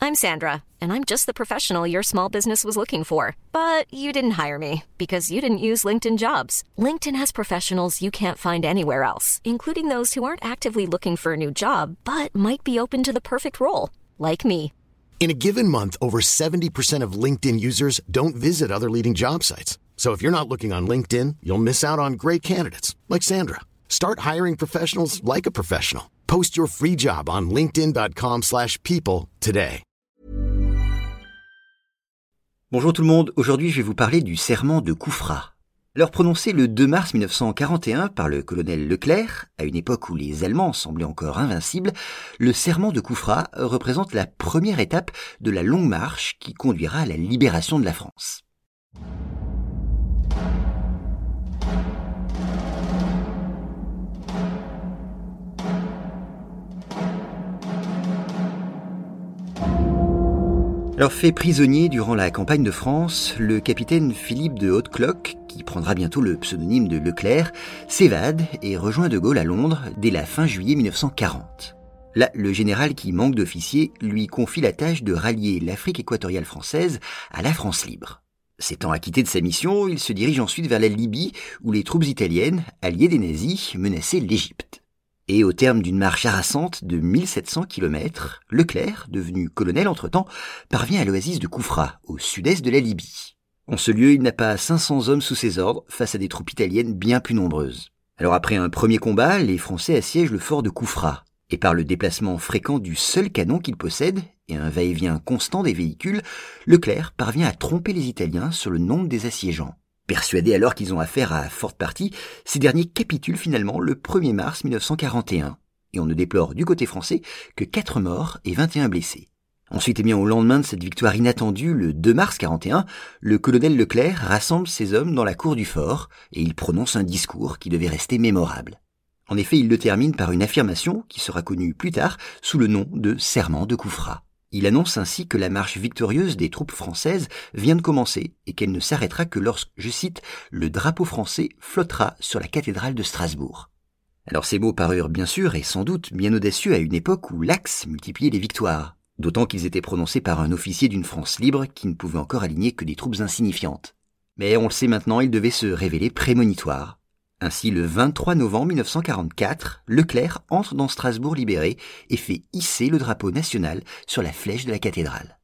I'm Sandra, and I'm just the professional your small business was looking for. But you didn't hire me because you didn't use LinkedIn Jobs. LinkedIn has professionals you can't find anywhere else, including those who aren't actively looking for a new job, but might be open to the perfect role, like me. In a given month, over 70% of LinkedIn users don't visit other leading job sites. So if you're not looking on LinkedIn, you'll miss out on great candidates like Sandra. Start hiring professionals like a professional. Post your free job on linkedin.com/people today. Bonjour tout le monde, aujourd'hui je vais vous parler du serment de Koufra. Alors prononcé le 2 mars 1941 par le colonel Leclerc, à une époque où les Allemands semblaient encore invincibles, le serment de Koufra représente la première étape de la longue marche qui conduira à la libération de la France. Alors fait prisonnier durant la campagne de France, le capitaine Philippe de Hautecloque, qui prendra bientôt le pseudonyme de Leclerc, s'évade et rejoint de Gaulle à Londres dès la fin juillet 1940. Là, le général qui manque d'officiers lui confie la tâche de rallier l'Afrique équatoriale française à la France libre. S'étant acquitté de sa mission, il se dirige ensuite vers la Libye où les troupes italiennes, alliées des nazis, menaçaient l'Égypte. Et au terme d'une marche harassante de 1700 km, Leclerc, devenu colonel entre-temps, parvient à l'oasis de Koufra, au sud-est de la Libye. En ce lieu, il n'a pas 500 hommes sous ses ordres, face à des troupes italiennes bien plus nombreuses. Alors après un premier combat, les Français assiègent le fort de Koufra. Et par le déplacement fréquent du seul canon qu'il possède, et un va-et-vient constant des véhicules, Leclerc parvient à tromper les Italiens sur le nombre des assiégeants. Persuadés alors qu'ils ont affaire à forte partie, ces derniers capitulent finalement le 1er mars 1941. Et on ne déplore du côté français que 4 morts et 21 blessés. Ensuite, au lendemain de cette victoire inattendue, le 2 mars 41, le colonel Leclerc rassemble ses hommes dans la cour du fort et il prononce un discours qui devait rester mémorable. En effet, il le termine par une affirmation qui sera connue plus tard sous le nom de serment de Koufra. Il annonce ainsi que la marche victorieuse des troupes françaises vient de commencer et qu'elle ne s'arrêtera que lorsque, je cite, « le drapeau français flottera sur la cathédrale de Strasbourg ». Alors ces mots parurent bien sûr et sans doute bien audacieux à une époque où l'Axe multipliait les victoires, d'autant qu'ils étaient prononcés par un officier d'une France libre qui ne pouvait encore aligner que des troupes insignifiantes. Mais on le sait maintenant, ils devaient se révéler prémonitoires. Ainsi, le 23 novembre 1944, Leclerc entre dans Strasbourg libéré et fait hisser le drapeau national sur la flèche de la cathédrale.